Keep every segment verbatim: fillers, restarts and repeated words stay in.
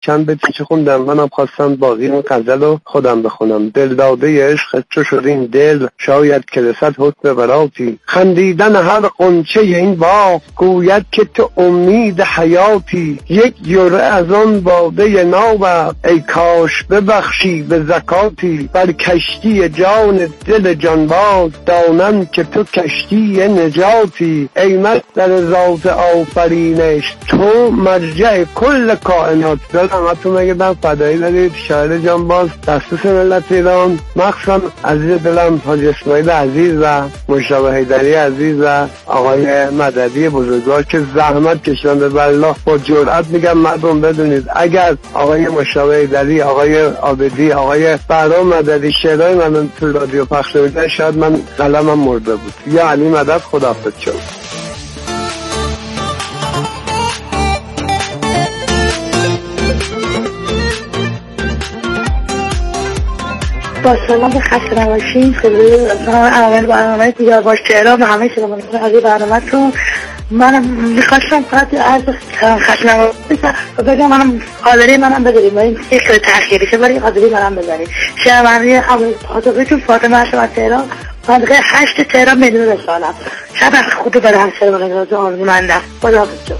چند بیت چه خوندم، منم خواستم باقی این غزل رو خودم بخونم. دل داده عشق چو شد این دل، شاید که رسد حسن براتی. خندیدن هر غنچه این باغ، گوید که تو امید حیاتی. یک جرعه از آن باده ناب، ای کاش ببخشی به زکاتی. بر کشتی جان دل جانباز، دانم که تو کشتی نجاتی. ای مصدر ذات آفرینش، تو مرجع کل کائنات. دلم اتون مگه دم فدایی دارید شاعر جانباز دستوس ملت ایران، مخصوصا عزیز دلم حاج اسماعیل عزیز و مشتبه حیدری عزیز و آقای مددی بزرگوار که زحمت کشیدن. به والله با جرأت میگم مردم بدونید اگر آقای مشتبه حیدری، آقای عابدی، آقای بهرام مددی شعرهای من تو رادیو پخش نمی‌کردن، شاید من قلمم مرده بود. یا علی مدد، خداحافظ شما. با سلام خسته نباشین. خیلی اول برنامه دیگر با شعرها و همه شما عزیز برنامه‌تون. من میخواستم فقط از خسته نباشین بگم منم حاضری منم بذاریم با این یک سر تأخیری شه برای حاضری منم بذاریم. شعرمندی همون خاطبتون فاطمه هستم از تهران، منطقه هشت تهران میدون رسالم. شب خود برای هم شعر بگذارد آرزومندم. خداحافظ شما.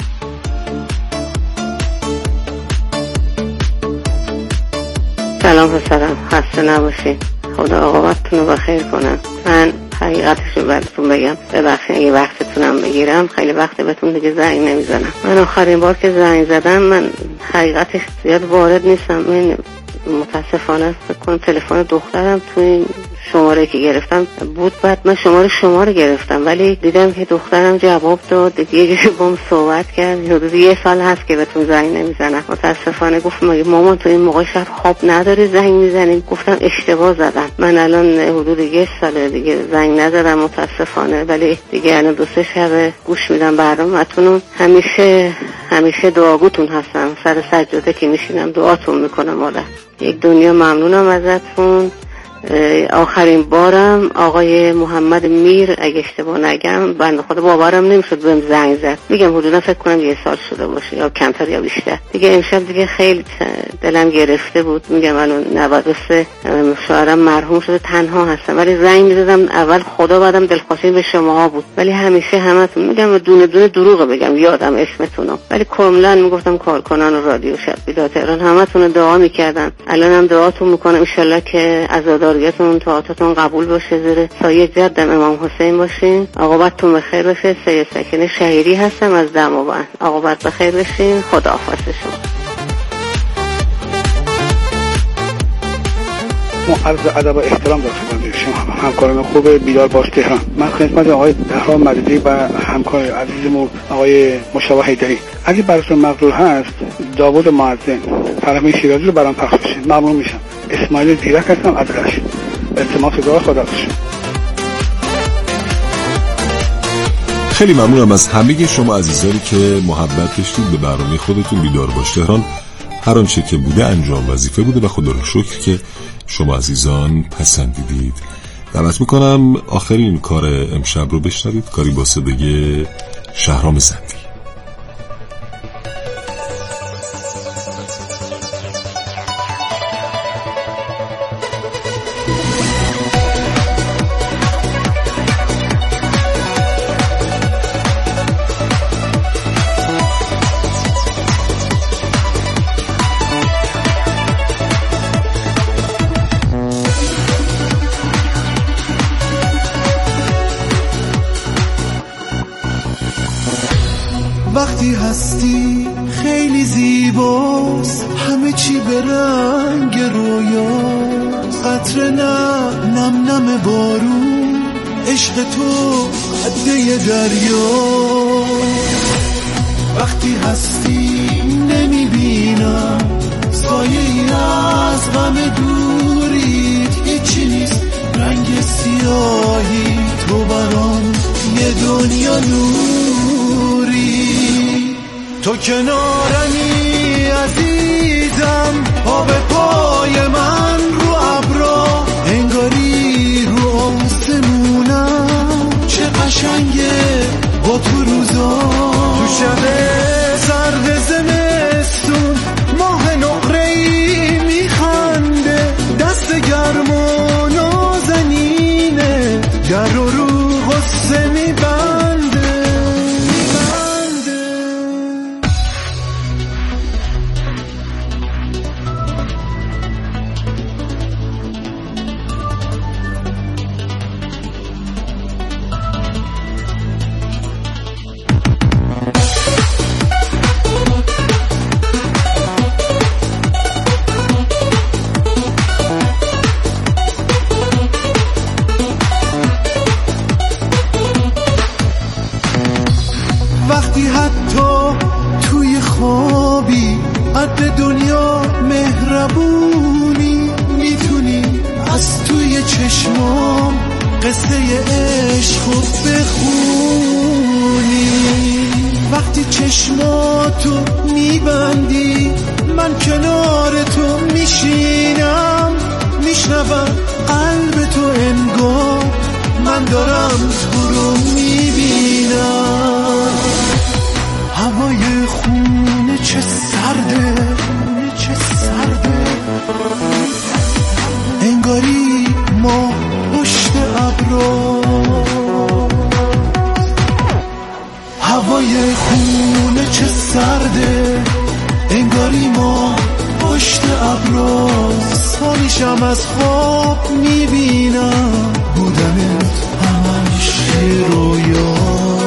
سلام و سلام، خسته نباشید. خدا عاقبتتون رو بخیر کنم. من حقیقتش رو براتون بگم، ببخشید اگه وقتتونم بگیرم، خیلی وقت بهتون دیگه زنگ نمیزنم. من آخرین بار که زنگ زدم، من حقیقتش زیاد وارد نیستم، من متاسفانه فکر کنم تلفن دخترم تو این شماره که گرفتم بود، بعد من شماره شما رو گرفتم، ولی دیدم که دخترم جواب داد، یه جوری با هم صحبت کرد. حدود یه سال هست که بهتون زنگ نمیزنم. متاسفانه گفت مگه مامان تو این موقع شب خواب نداری زنگ میزنی؟ گفتم اشتباه زدم، من الان حدود یه ساله دیگه زنگ نزدم متاسفانه، ولی دیگه الان دو سه شب گوش میدم برنامه‌تون. همیشه همیشه دعاگوتون هستم، سر سجاده که میشینم دعاتون میکنم. والا یک دنیا ممنونم ازتون. آخرین بارم آقای محمد میر اگه اشتباه نگم، بنده خدا باورم نمیشد بهم زنگ زد. میگم حدودا فکر کنم یه سال شده باشه یا کمتر یا بیشتر. دیگه امشب دیگه خیلی دلم گرفته بود. میگم الان نود و سه شوهرم مرحوم شده، تنها هستم، ولی زنگ میزدم اول خدا، بعدم دلخوشی به شماها بود. ولی همیشه همتون میگم دونه دونه دروغ بگم یادم اسمتونو، ولی کاملا میگفتم کارکنان رادیو شب بیدار تهران همتون دعا میکردم. الانم دعاتون میکنم ان شاءالله که عزاداریتون طاعتتون قبول باشه، زیر سایه جدم امام حسین باشین. عاقبتتون بخیر باشه. سید سکینه شهیری هستم از دماوند. عاقبت بخیر بشین. خداحافظ شما. ما عرض ادب و احترام دارم شما همکاران خوب بیدار باش تهران. من خدمت آقای بهرام مددی و همکار عزیزمون آقای مشتبه حیدری، اگه براتون مقدور هست داوود معظم فرهمی شیرازی رو برام پخش بشه ممنون میشم. اسماعیل زیرک هستم از رشت. التماس دعا خدا باشه. خیلی ممنونم از همه شما عزیزانی که محبت داشتید به برنامه خودتون بیدار باش تهران. هر آنچه که بوده انجام وظیفه بوده و خدا رو شکر که شما عزیزان پسندیدید. دعوت میکنم آخرین کار امشب رو بشنوید، کاری با صدای شهرام زندی. وقتی هستی خیلی زیباست، همه چی به رنگ رویاست، قطره نم نم نم بارون، عشق تو قده دریا. وقتی هستی نمیبینم سایه ای از غم دوریت، هیچی نیست رنگ سیاهی، تو برام یه دنیا نوری. تو کنارمی عزیزم، آب پای من رو ابرا، انگاری رو آسمونم، چه قشنگه با تو روزا. تو شب سرد زمستون ماه زبونی میتونی از توی چشمام قصه عشقو بخونی. وقتی چشماتو میبندی من کنار تو میشینم، میشنوم قلب تو انگار من دارم تو رو میبینم. هوای خونه چه سرده، چه سرده، انگاری ما پشت ابرا. هوای خونه چه سرده، انگاری ما پشت ابرا. سالیشم از خواب میبینم بودنت همش رویا.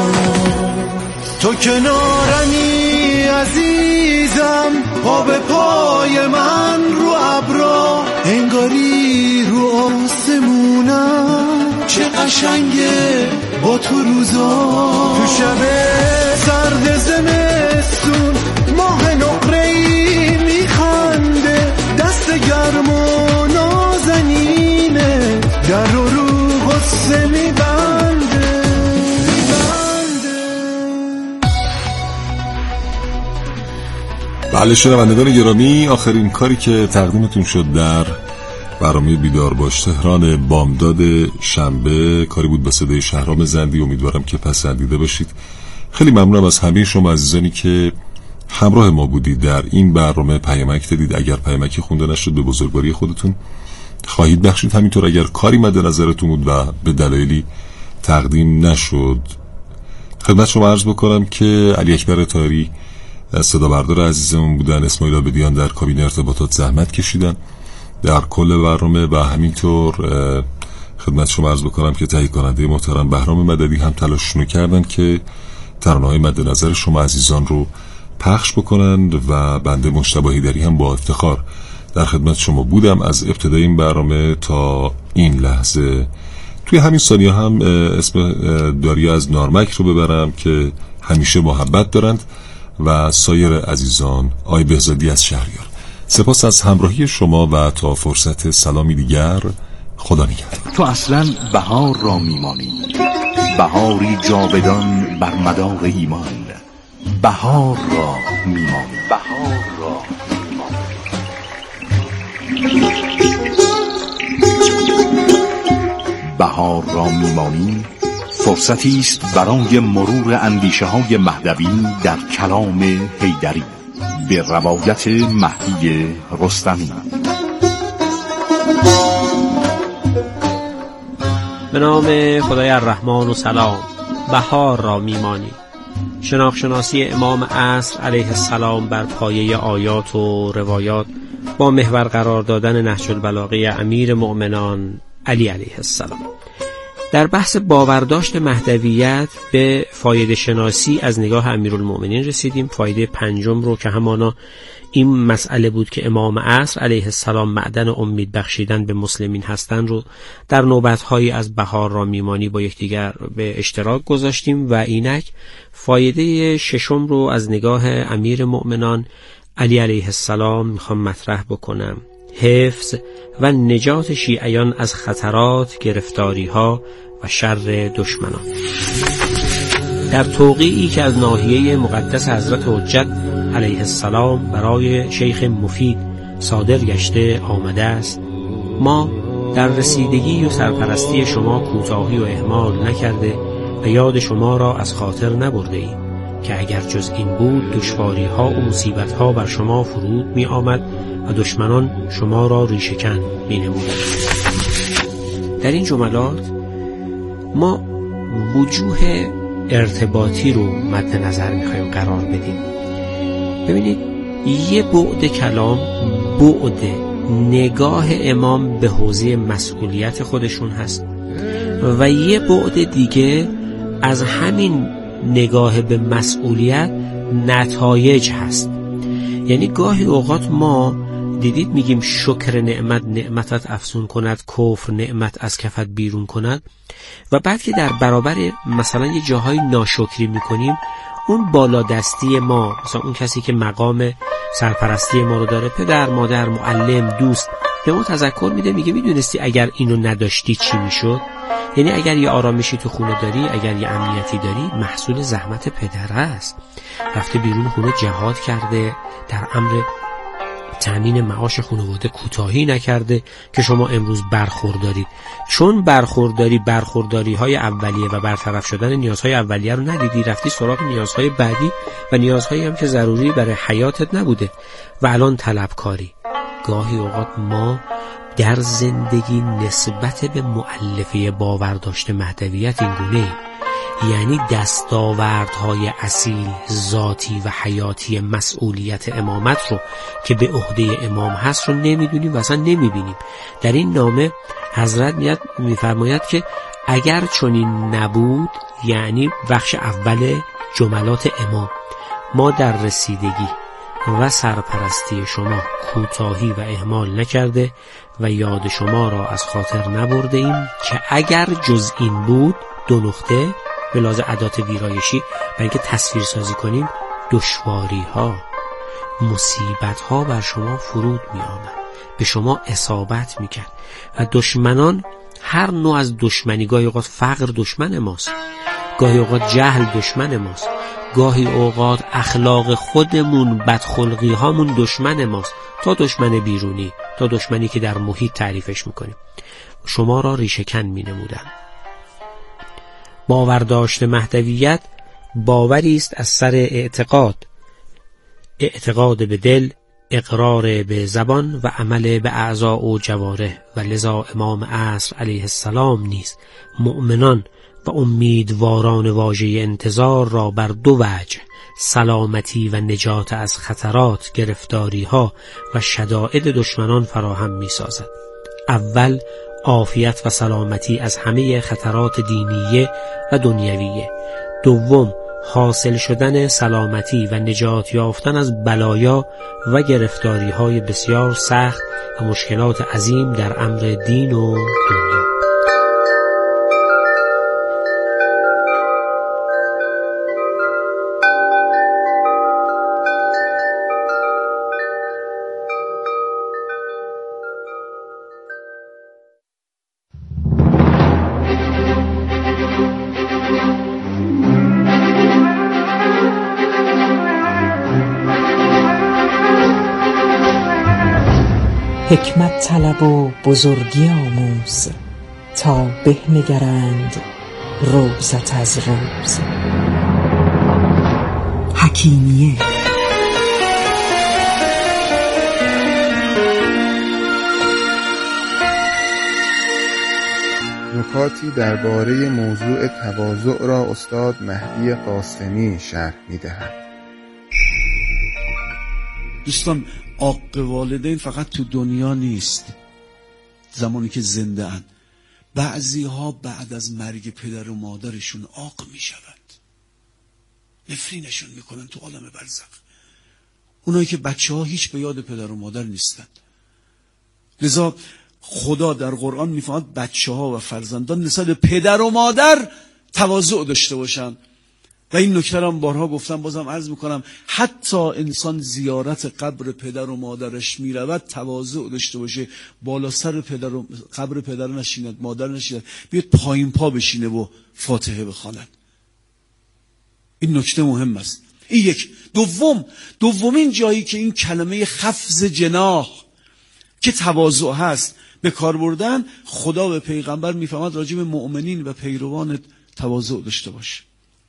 تو کنارمی عزیزم، پا به پای من رو ابرا، انگاری رو آسمونم. چه قشنگه با تو روزا، تو شب سرد زمستون ماه نقره‌ای میخنده، دست گرم و نازنینه در رو رو غصه میبنده. بله شنوندگان گرامی، آخرین کاری که تقدیمتون شد در برنامه بیدار باش تهران بامداد شنبه کاری بود با صدای شهرام زندی. امیدوارم که پسندیده باشید. خیلی ممنونم از همه شما عزیزانی که همراه ما بودید در این برنامه. پیامک دادید، اگر پیامکی خونده نشد به بزرگواری خودتون خواهید بخشید. همینطور اگر کاری مد نظرتون بود و به دلایلی تقدیم نشد، خدمت شما عرض بکنم که علی اکبر طاهری صدا بردار عزیزمون بودن، اسماعیل آبدیان در کابین ارتباطات زحمت کشیدن در کل برنامه، و همینطور خدمت شما عرض بکنم که تهیه کننده محترم بهرام مددی هم تلاششون کردن که ترانه‌های مد نظر شما عزیزان رو پخش بکنند، و بنده مجتبی هیدری هم با افتخار در خدمت شما بودم از ابتدای این برنامه تا این لحظه. توی همین ثانیه هم اسم داریا از نارمک رو ببرم که همیشه محبت دارند، و سایر عزیزان، آی بهزادی از شهریار. سپاس از همراهی شما و تا فرصت سلامی دیگر، خدا نگهدار. تو اصلا بهار را میمانی، بهاری جاودان بر مدار ایمان. بهار را میمانی، بهار را بهار را میمانی فرصتی است برای مرور اندیشه های مهدوی در کلام حیدری به روایت مهدی رستمی. به نام خدای الرحمن و سلام. بهار را میمانی، شناخت-شناسی امام عصر علیه السلام بر پایه آیات و روایات با محور قرار دادن نهج البلاغه امیر مؤمنان علی علیه السلام. در بحث باورداشت مهدویت به فایده شناسی از نگاه امیرالمؤمنین رسیدیم. فایده پنجم رو که همانا این مسئله بود که امام عصر علیه السلام معدن امید بخشیدن به مسلمین هستند رو در نوبت‌هایی از بهار را میمانی با یکدیگر به اشتراک گذاشتیم، و اینک فایده ششم رو از نگاه امیر مؤمنان علی علیه السلام میخوام مطرح بکنم. حفظ و نجات شیعیان از خطرات، گرفتاری‌ها و شر دشمنان. در توقیعی که از ناحیه مقدس حضرت حجت علیه السلام برای شیخ مفید صادر گشته آمده است، ما در رسیدگی و سرپرستی شما کوتاهی و اهمال نکرده و یاد شما را از خاطر نبرده ایم که اگر جز این بود دشواری ها و مصیبت ها بر شما فرود می آمد و دشمنان شما را ریشه‌کن می نمودند. در این جملات ما وجوه ارتباطی رو مد نظر می خواهیم قرار بدیم. ببینید، یه بعد کلام بعد نگاه امام به حوزه مسئولیت خودشون هست، و یه بعد دیگه از همین نگاه به مسئولیت نتایج هست. یعنی گاهی اوقات ما دیدید میگیم شکر نعمت نعمتت افزون کند، کفر نعمت از کفت بیرون کند، و بعد که در برابر مثلا یه جاهای ناشکری میکنیم اون بالادستی ما، مثلا اون کسی که مقام سرپرستی ما رو داره، پدر، مادر، معلم، دوست، به ما تذکر میده، میگه میدونستی اگر اینو نداشتی چی میشد؟ یعنی اگر یه آرامشی تو خونه داری، اگر یه امنیتی داری، محصول زحمت پدر است. رفته بیرون خونه جهاد کرده، در امر تامین معاش خانواده کوتاهی نکرده که شما امروز برخوردارید. چون برخورداری برخورداری های اولیه و برطرف شدن نیازهای اولیه رو ندیدی، رفتی سراغ نیازهای بعدی و نیازهایی هم که ضروری برای حیاتت نبوده و الان طلبکاری. گاهی اوقات ما در زندگی نسبت به مؤلفه باور داشته مهدویت این گونه ایم. یعنی دستاوردهای اصیل ذاتی و حیاتی مسئولیت امامت رو که به عهده امام هست رو نمیدونیم و اصلا نمیبینیم. در این نامه حضرت میاد میفرماید که اگر چنین نبود، یعنی بخش اول جملات امام، ما در رسیدگی و سرپرستی شما کوتاهی و اهمال نکرده و یاد شما را از خاطر نبرده ایم که اگر جز این بود، دو نقطه به لحاظ ادات ویرایشی برای اینکه تصویر سازی کنیم، دشواری ها، مصیبت ها بر شما فرود می آمد، به شما اصابت می کرد. و دشمنان، هر نوع از دشمنی، گاهی اوقات فقر دشمن ماست، گاهی اوقات جهل دشمن ماست، گاهی اوقات اخلاق خودمون، بدخلقی هامون دشمن ماست، تا دشمن بیرونی، تا دشمنی که در محیط تعریفش میکنیم. شما را ریشه‌کن می نمودن. باور داشته مهدویت باوری است از سر اعتقاد، اعتقاد به دل، اقرار به زبان و عمل به اعضاء و جوارح. و لذا امام عصر علیه السلام نیز مؤمنان و امیدواران واژه انتظار را بر دو وجه، سلامتی و نجات از خطرات، گرفتاری ها و شدائد دشمنان فراهم می سازد. اول عافیت و سلامتی از همه خطرات دینیه و دنیویه. دوم حاصل شدن سلامتی و نجات یافتن از بلایا و گرفتاری های بسیار سخت و مشکلات عظیم در امر دین و دنیا. حکمت طلب و بزرگی آموز، تا به نگرند روزت از روز. حکیمیه. نکاتی درباره موضوع تواضع را استاد مهدی قاسمی شرح می‌دهد. دوستان، عاق والدین فقط تو دنیا نیست، زمانی که زنده اند. بعضی ها بعد از مرگ پدر و مادرشون عاق می شود، نفرینشون میکنن تو عالم برزخ. اونایی که بچه ها هیچ به یاد پدر و مادر نیستن. لذا خدا در قرآن میفرماید بچه ها و فرزندان نسبت به پدر و مادر تواضع داشته باشن. و این نکته را بارها گفتم، بازم عرض میکنم، حتی انسان زیارت قبر پدر و مادرش میرود تواضع داشته باشه، بالا سر پدر و قبر پدر نشیند، مادر نشیند، بیاد پایین پا بشینه و فاتحه بخواند. این نکته مهم است. این یک. دوم، دومین جایی که این کلمه خفض جناح که تواضع هست به کار بردن، خدا به پیغمبر میفرماد راجع به مؤمنین و پیروان تواضع داشته باشه.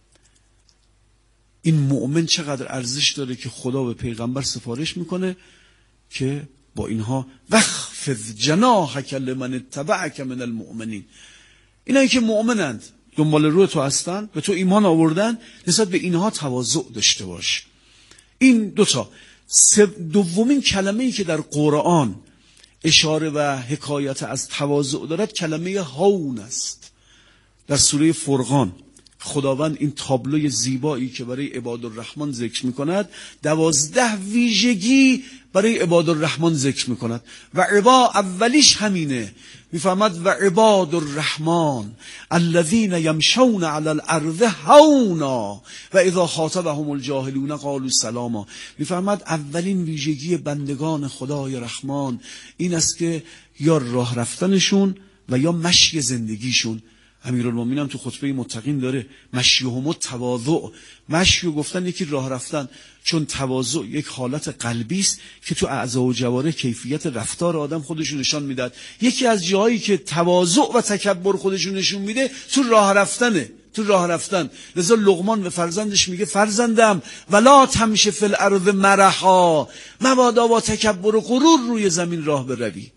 این مؤمن چقدر ارزش داره که خدا به پیغمبر سفارش میکنه که با اینها وخفض جناحک لمن اتبعک من المؤمنین. اینایی که مؤمنند، دنبال روی تو هستن، به تو ایمان آوردن، نسبت به اینها تواضع داشته باش. این دوتا. دومین کلمه ای که در قرآن اشاره و حکایت از تواضع دارد کلمه هون است. در سوره فرقان خداوند این تابلوی زیبایی که برای عباد الرحمن ذکر میکند دوازده ویژگی برای عباد الرحمن ذکر میکند و عبا اولیش همینه. میفهمد و عباد الرحمن الذین یمشون علی الارض هونا و اذا خاطبهم الجاهلون قالوا سلاما. میفهمد اولین ویژگی بندگان خدای رحمان این است که یا راه رفتنشون و یا مشی زندگیشون. امیرالمومنین هم تو خطبه متقین داره مشیهم التواضع. مشی گفتن یکی راه رفتن، چون تواضع یک حالت قلبی است که تو اعضا و جوارح کیفیت رفتار آدم خودشون نشان میداد. یکی از جاهایی که تواضع و تکبر خودشون نشون میده تو راه رفتنه، تو راه رفتن. لذا لقمان به فرزندش میگه فرزندم ولا تمشی فی الارض مرحا، مبادا با تکبر و غرور روی زمین راه بروی.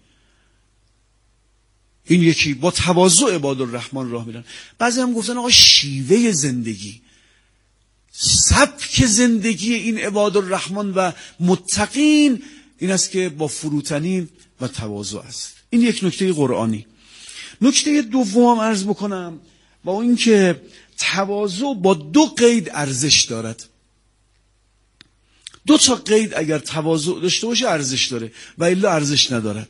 این یکی با تواضع عباد الرحمن راه میرن. بعضی هم گفتن آقا شیوه زندگی، سبک زندگی این عباد الرحمن و متقین این است که با فروتنی و تواضع است. این یک نکته قرآنی. نکته دوم عرض بکنم با این که تواضع با دو قید ارزش دارد. دو تا قید اگر تواضع داشته باشه ارزش داره و الا ارزش ندارد.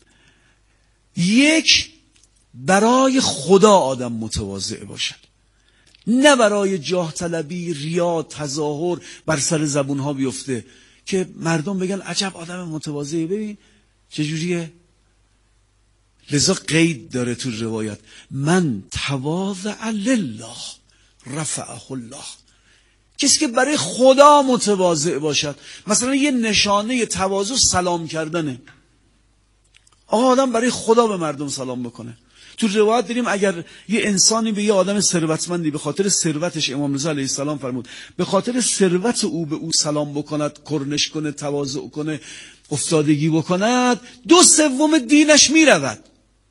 یک، برای خدا آدم متواضع باشد، نه برای جاه طلبی، ریا، تظاهر بر سر زبونها بیفته که مردم بگن عجب آدم متواضعی، ببین چجوریه. لذا قید داره تو روایت من تواضع لله رفعه الله. کسی که برای خدا متواضع باشد. مثلا یه نشانه تواضع سلام کردنه. آقا آدم برای خدا به مردم سلام بکنه. تو روایت داریم اگر یه انسانی به یه آدم ثروتمندی به خاطر ثروتش، امام رضا علیه السلام فرمود به خاطر ثروت او به او سلام بکند، کرنش کنه، تواضع کنه، افتادگی بکند، دو سوم دینش میرود.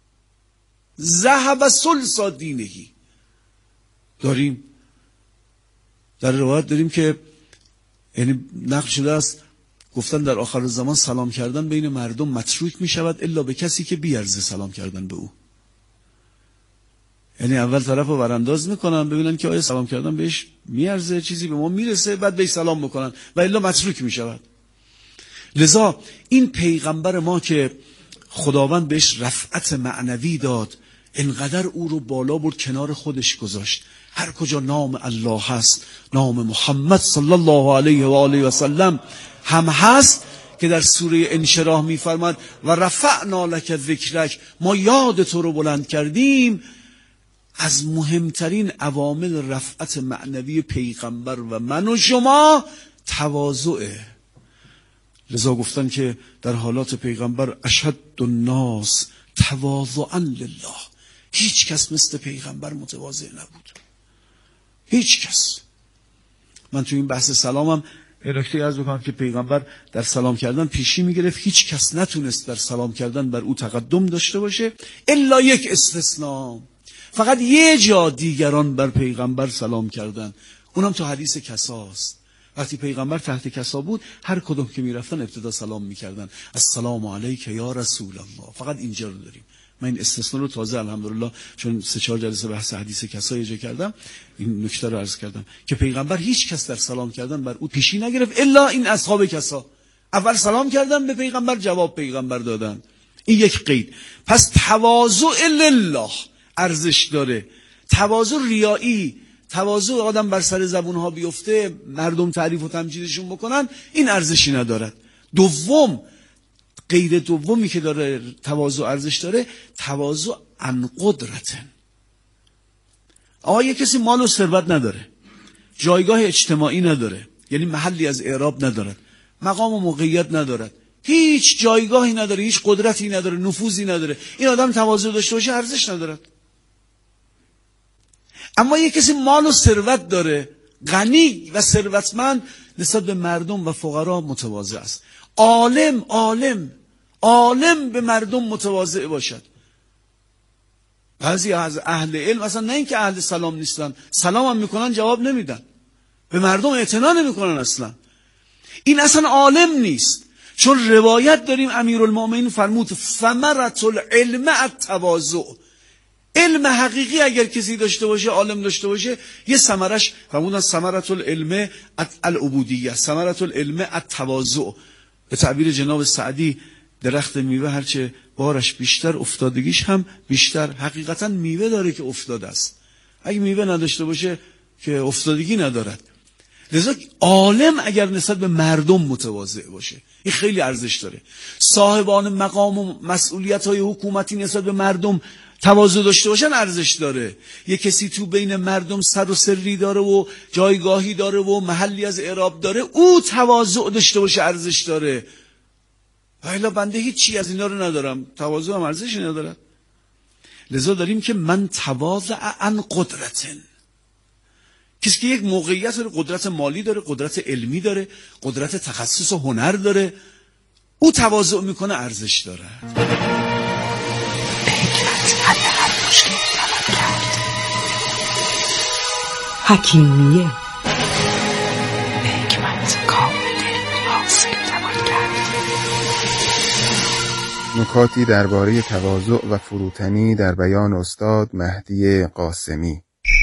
ذهب ثلث دینهی. داریم در روایت داریم که یعنی نقل شده است گفتن در آخر زمان سلام کردن بین مردم متروک می شود الا به کسی که بیارزه سلام کردن به او. یعنی اول طرف رو برانداز میکنن ببینن که آیا سلام کردن بهش میارزه، چیزی به ما میرسه، بعد بهش سلام بکنن و الا متروک می شود. لذا این پیغمبر ما که خداوند بهش رفعت معنوی داد، انقدر او رو بالا برد کنار خودش گذاشت. هر کجا نام الله هست نام محمد صلی الله علیه و آله و سلم هم هست که در سوره انشراح میفرماد و رفعنا لک ذکرک، ما یاد تو رو بلند کردیم. از مهمترین عوامل رفعت معنوی پیغمبر و من و شما تواضعه. لذا گفتن که در حالات پیغمبر اشهد الناس تواضعا لله، هیچ کس مثل پیغمبر متواضع نبود، هیچ کس. من تو این بحث سلامم نکته عرض بکنم که پیغمبر در سلام کردن پیشی میگرفت، هیچ کس نتونست در سلام کردن بر او تقدم داشته باشه الا یک استثناء. فقط یه جا دیگران بر پیغمبر سلام کردن، اونم تو حدیث کساست. وقتی پیغمبر تحت کسا بود هر کدوم که میرفتن ابتدا سلام میکردن السلام علیک یا رسول الله. فقط اینجا رو داریم. من این استثناء رو تازه الحمدلله چون سه چهار جلسه بحث حدیث کسا اجرا کردم این نکته رو عرض کردم که پیغمبر هیچ کس در سلام کردن بر او پیشی نگرفت الا این اصحاب کسا. اول سلام کردن به پیغمبر، جواب پیغمبر دادن. این یک قید. پس تواضع لله ارزش داره. تواضع ریایی، تواضع آدم بر سر زبونها بیفته مردم تعریف و تمجیدشون بکنن، این ارزشی ندارد. دوم، قید دومی که داره تواضع ارزش داره، تواضع عن قدرتن. آقا یک کسی مال و ثروت نداره، جایگاه اجتماعی نداره، یعنی محلی از اعراب ندارد، مقام و موقعیت ندارد، هیچ جایگاهی نداره، هیچ قدرتی نداره، نفوذی نداره، این آدم تواضع داشته باشه ارزش ندارد. اما یک کسی مال و ثروت داره، غنی و ثروتمند، نسبت به مردم و فقرا متواضع است. عالم عالم عالم به مردم متواضع باشد. بعضی از اهل علم اصلا نه اینکه اهل سلام نیستن، سلام هم میکنن جواب نمیدن، به مردم اعتنا نمیکنن اصلا. این اصلا عالم نیست. چون روایت داریم امیرالمومنین فرمود ثمرة العلم التواضع. علم حقیقی اگر کسی داشته باشه، عالم داشته باشه، یه ثمرش فرمودن ثمرة العلم العبودیه، ثمرة العلم التواضع. به تعبیر جناب سعدی درخت میوه هرچه بارش بیشتر افتادگیش هم بیشتر. حقیقتا میوه داره که افتاده است، اگه میوه نداشته باشه که افتادگی ندارد. لذا عالم اگر نسبت به مردم متواضع باشه این خیلی ارزش داره. صاحبان مقام و مسئولیت های حکومتی نسبت به مردم تواضع داشته باشن ارزش داره. یه کسی تو بین مردم سر و سری داره و جایگاهی داره و محلی از اعراب داره، او تواضع داشته باشه ارزش داره. ولی بنده هیچی از اینا رو ندارم، تواضع هم ارزشی نداره. لذا داریم که من تواضع عن قدرتن، کسی که یک موقعیت داره، قدرت مالی داره، قدرت علمی داره، قدرت تخصص و هنر داره، او تواضع میکنه ارزش داره. حکیمیه به حکمت کامل حاصل توان کرد. نکاتی درباره تواضع و فروتنی در بیان استاد مهدی قاسمی.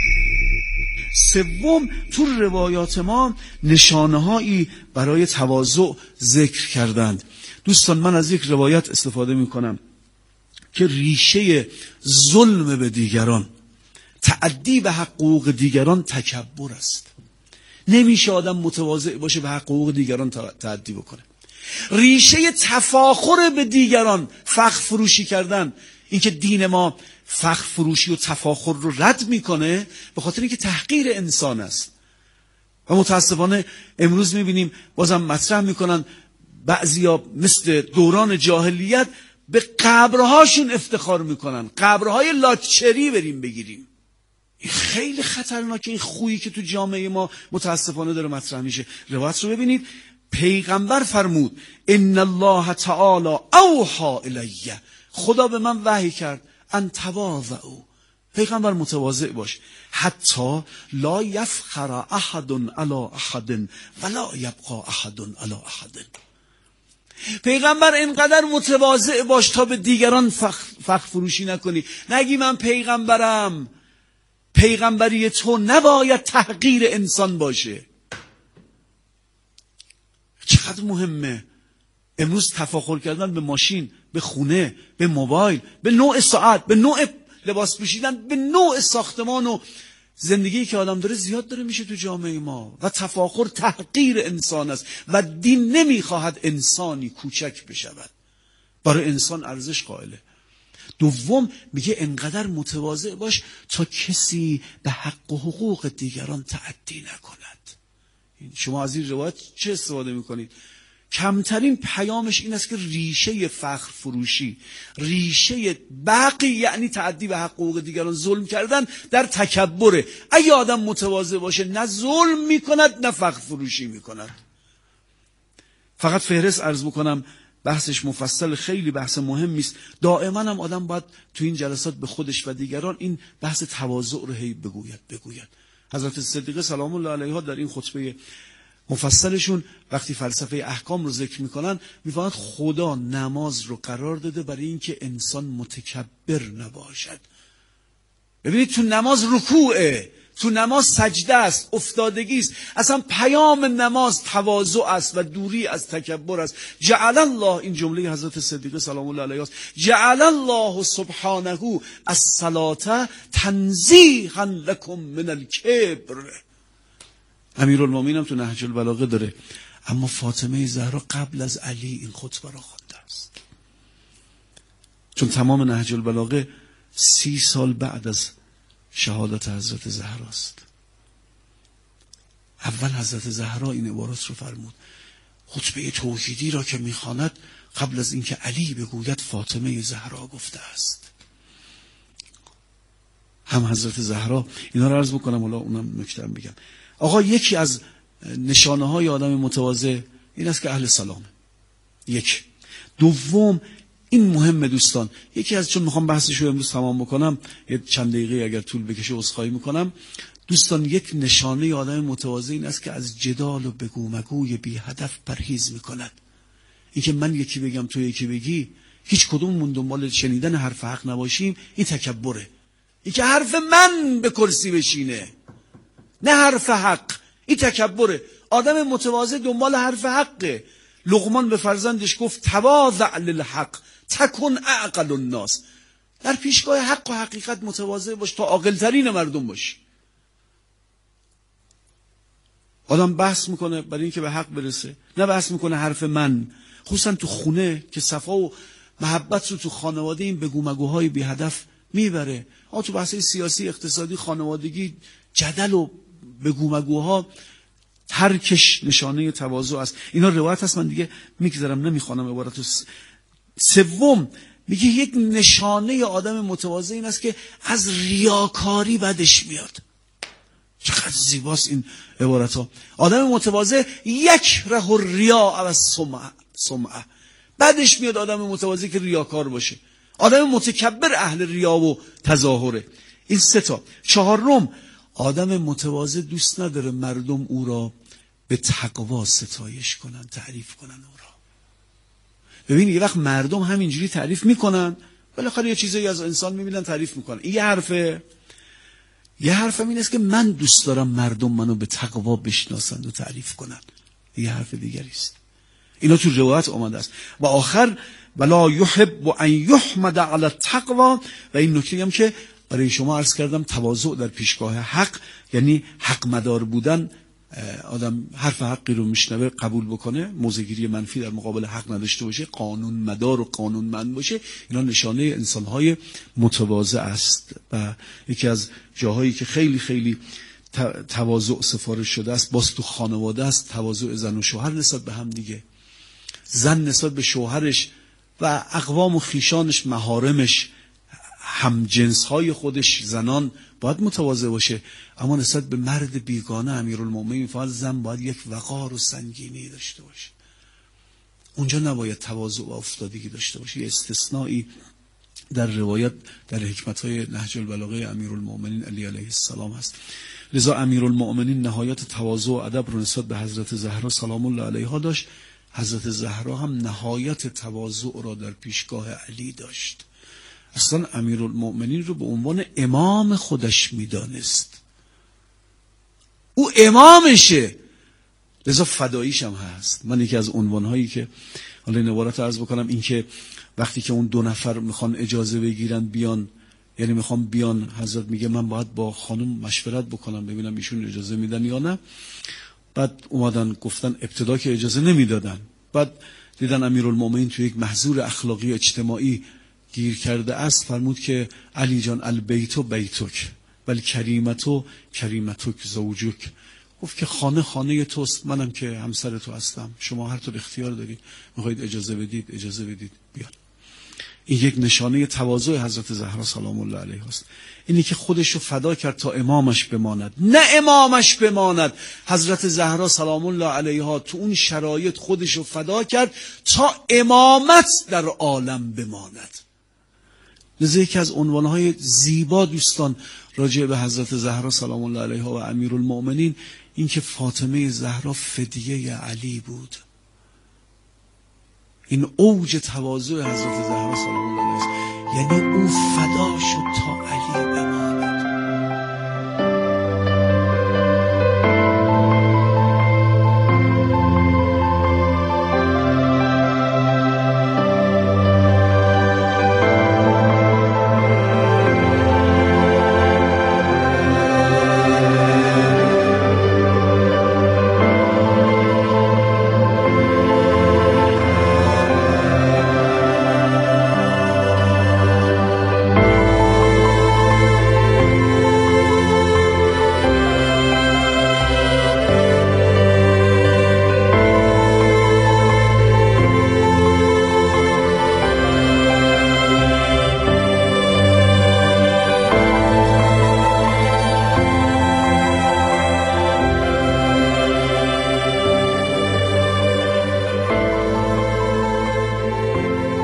سوم، تو روایات ما نشانه‌هایی برای تواضع ذکر کردند. دوستان من از یک روایت استفاده میکنم که ریشه ظلم به دیگران، تعدی به حقوق دیگران تکبر است. نمیشه آدم متواضع باشه به حقوق دیگران تعدی بکنه. ریشه تفاخر به دیگران، فخر فروشی کردن، اینکه دین ما فخر فروشی و تفاخر رو رد میکنه به خاطر اینکه تحقیر انسان است. و متاسفانه امروز میبینیم بازم مطرح میکنن بعضیا مثل دوران جاهلیت به قبرهاشون افتخار میکنن، قبرهای لاکچری بریم بگیریم. این خیلی خطرناکه، این خویی که تو جامعه ما متاسفانه داره مطرح میشه. روایت رو ببینید، پیغمبر فرمود ان الله تعالی اوحی الیه، خدا به من وحی کرد ان تواضعوا، پیغمبر متواضع باش، حتی لا یفخر احد علی احد ولا یبقى احد علی احد. پیغمبر اینقدر متواضع باش تا به دیگران فخر, فخر فروشی نکنی، نگی من پیغمبرم. پیغمبری تو نباید تحقیر انسان باشه. چقدر مهمه امروز تفاخر کردن به ماشین، به خونه، به موبایل، به نوع ساعت، به نوع لباس پوشیدن، به نوع ساختمان و زندگی که آدم داره زیاد داره میشه تو جامعه ما. و تفاخر تحقیر انسان است و دین نمیخواهد انسانی کوچک بشود، برای انسان ارزش قائله. دوم میگه انقدر متواضع باش تا کسی به حق و حقوق دیگران تعدی نکند. شما از این روایت چه استفاده میکنید؟ کمترین پیامش این است که ریشه فخر فروشی، ریشه بقی یعنی تعدی به حقوق دیگران، ظلم کردن در تکبره. اگه آدم متواضع باشه نه ظلم میکند نه فخر فروشی میکند. فقط فهرست عرض بکنم، بحثش مفصل، خیلی بحث مهمی است. دائما هم آدم باید تو این جلسات به خودش و دیگران این بحث تواضع رو هی بگوید بگوید. حضرت صدیقه سلام الله علیها در این خطبه مفصلشون وقتی فلسفه احکام رو ذکر میکنن میفهمند خدا نماز رو قرار داده برای اینکه انسان متکبر نباشد. ببینید تو نماز رکوعه، تو نماز سجده است، افتادگی است. اصلا پیام نماز تواضع است و دوری از تکبر است. جعل الله، این جمله حضرت صدیقه سلام الله علیها است، جعل الله سبحانه الصلاة تنزیها لکم من الکبر. امیرالمومنین هم تو نهج البلاغه داره. اما فاطمه زهرا قبل از علی این خطبه را خوانده است، چون تمام نهج البلاغه سی سال بعد از شهادت حضرت زهرا است. اول حضرت زهرا این عبارات رو فرمود. خطبه توحیدی را که میخواند قبل از اینکه علی بگوید فاطمه زهرا گفته است. هم حضرت زهرا، اینا رو عرض بکنم حالا اونم نکته‌ام بگم. آقا یکی از نشانه های آدم متواضع این است که اهل سلامه. یک. دوم، این مهمه دوستان، یکی از، چون میخوام بحثش رو امروز تمام بکنم، یه چند دقیقه اگر طول بکشه عذرخواهی میکنم. دوستان یک نشانه آدم متواضع این است که از جدال و بگو مگوی بی هدف پرهیز میکند. این که من یکی بگم تو یکی بگی، هیچ کدوممون دنبال شنیدن حرف حق نباشیم، این تکبره. این که حرف من به کرسی بشینه، نه حرف حق. این تکبره. آدم متواضع دنبال حرف حقه. لقمان به فرزندش گفت تواضع للحق تکن اعقل الناس. در پیشگاه حق و حقیقت متواضع باش تا عاقل‌ترین مردم باشی. آدم بحث میکنه برای اینکه به حق برسه، نه بحث میکنه حرف من. خصوصا تو خونه که صفا و محبت رو تو خانواده این بگو مگوهای بی هدف میبره. آ تو بحث سیاسی، اقتصادی، خانوادگی، جدل و بگو مگوها ترکش نشانه تواضع است. اینا روایت هست، من دیگه میگذارم نمیخوانم عبارتو. سوم میگه یک نشانه آدم متواضع این است که از ریاکاری بدش میاد. چقدر زیباست این عبارت ها. آدم متواضع یک ره الریا و سمعه سمعه بعدش میاد آدم متواضع که ریاکار باشه. آدم متکبر اهل ریا و تظاهره. این سه تا. چهارم، آدم متواضع دوست نداره مردم او را به تقوا ستایش کنن، تعریف کنن او را. ببین یه وقت مردم همینجوری تعریف میکنن، بالاخره یه چیزایی از انسان میبینن تعریف میکنن. این یه حرفه. یه حرفم این است که من دوست دارم مردم منو به تقوا بشناسند و تعریف کنن. یه حرف دیگری است. اینا تو روایت آمده است. و آخر ولا یحب ان یحمد علی التقوا. و این نکته هم که برای شما عرض کردم، تواضع در پیشگاه حق یعنی حق مدار بودن. آدم حرف حقی رو میشنوه قبول بکنه، موضع‌گیری منفی در مقابل حق نداشته باشه، قانون مدار و قانون مند باشه. اینا نشانه انسان‌های متواضع است. و یکی از جاهایی که خیلی خیلی تواضع سفارش شده است باز تو خانواده است. تواضع زن و شوهر نسبت به هم دیگه. زن نسبت به شوهرش و اقوام و خیشانش، محارمش، همجنس‌های خودش، زنان باید متواضع باشه. اما نسبت به مرد بیگانه امیرالمومنین می‌فرماید زن باید یک وقار و سنگینی داشته باشه. اونجا نباید تواضع و افتادگی داشته باشه. یه استثنایی در روایت در حکمت‌های نهج البلاغه امیرالمومنین علی علیه السلام هست. لذا امیرالمومنین نهایت تواضع و ادب رو نسبت به حضرت زهرا سلام الله علیها داشت. حضرت زهرا هم نهایت تواضع را در پیشگاه علی داشت. اصلا امیرالمومنین رو به عنوان امام خودش میدانست. او امامشه، لذا فداییش هم هست. من یکی از عنوانهایی که حالا این عبارت عرض بکنم این که وقتی که اون دو نفر میخوان اجازه بگیرن بیان، یعنی میخوان بیان، حضرت میگه من باید با خانم مشورت بکنم ببینم ایشون اجازه میدن یا نه. بعد اومدن گفتن ابتدا که اجازه نمیدادن، بعد دیدن امیرالمومنین تو یک محظور اخلاقی اجتماعی گیر کرده است، فرمود که علی جان البیت و بیتک ولی کریمتو کریمتک زوجک. گفت که خانه خانه توست، منم که همسر تو هستم، شما هر طور اختیار دارید، میخواید اجازه بدید اجازه بدید بیان. این یک نشانه تواضع حضرت زهرا سلام الله علیها است. اینی که خودش رو فدا کرد تا امامش بماند، نه امامش بماند. حضرت زهرا سلام الله علیها تو اون شرایط خودش رو فدا کرد تا امامت در عالم بماند. لذا یکی از عنوانهای زیبا دوستان راجع به حضرت زهرا سلام الله علیها و امیرالمومنین این که فاطمه زهرا فدیه علی بود. این اوج تواضع حضرت زهرا سلام الله علیها است. یعنی او فدا شد تا علی بماند.